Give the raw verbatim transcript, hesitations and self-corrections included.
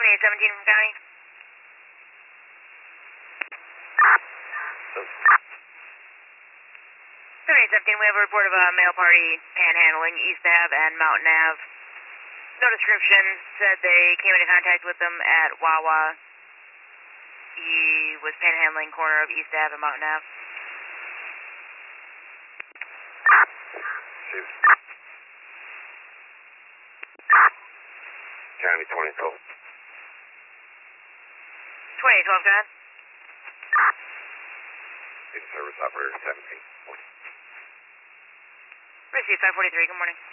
twenty-eight seventeen from County. twenty-eight seventeen, we have a report of a male party panhandling East Ave and Mountain Ave. No description, said they came into contact with them at Wawa. He was panhandling corner of East Ave and Mountain Ave. County twenty twelve. twenty twelve, go ahead. Service operator seventeen. Receive five forty-three, good morning.